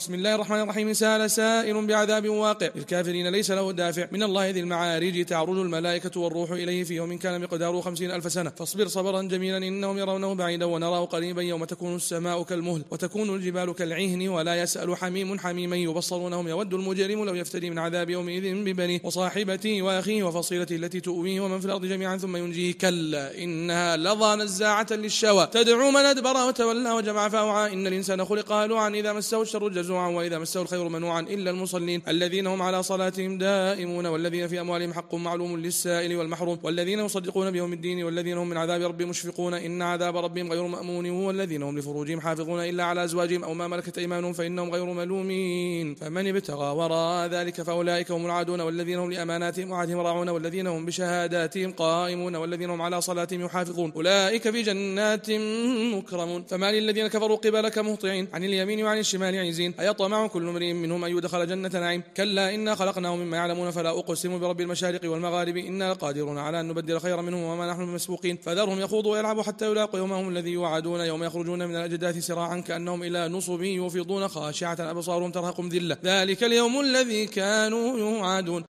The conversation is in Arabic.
بسم الله الرحمن الرحيم. سأل سائل بعذاب واقع للكافرين ليس له دافع من الله ذي المعارج تعرج الملائكة والروح إليه في يوم كان مقداره 50,000 سنة فاصبر صبرا جميلا إنهم يرونه بعيدا ونراه قريبا يوم تكون السماء كالمهل وتكون الجبال كالعهن ولا يسأل حميم حميما يبصرونهم يود المجرم لو يفتدي من عذاب يومئذ ببنيه وصاحبته وأخيه وفصيلته التي تؤويه ومن في الأرض جميعا ثم ينجيه كلا إنها لظى نزاعة للشوى تدعو من أدبر وتولى وجمع فأوعى إن الإنسان خلق هلوعا إذا مسه الشر جزوعا وإذا مسه الخير منوعا إلا المصلين الذين هم على صلاتهم دائمون والذين في أموالهم حق معلوم للسائل والمحروم والذين يصدقون بيوم الدين والذين هم من عذاب ربهم مشفقون إن عذاب ربهم غير مأمون والذين هم لفروجهم حافظون إلا على أزواجهم أو ما ملكت أيمانهم فإنهم غير ملومين فمن ابتغى وراء ذلك فأولئك هم العادون والذين هم لأماناتهم وعهدهم راعون والذين هم بشهاداتهم قائمون والذين هم على صلاتهم يحافظون أولئك في جنات مكرمون فما للذين كفروا قبلك مهطعين عن اليمين وعن الشمال عزين أيطمع كل امرئ منهم أن يدخل جنة نعيم كلا إنا خلقناهم مما يعلمون فلا أقسم برب المشارق والمغارب إنا قادرون على أن نبدل خيرا منهم وما نحن بمسبوقين فذرهم يخوضوا ويلعبوا حتى يلاقوا يومهم الذي يوعدون يوم يخرجون من الأجداث سراعا كأنهم إلى نصب يوفضون خاشعة أبصارهم ترهقهم ذلة ذلك اليوم الذي كانوا يوعدون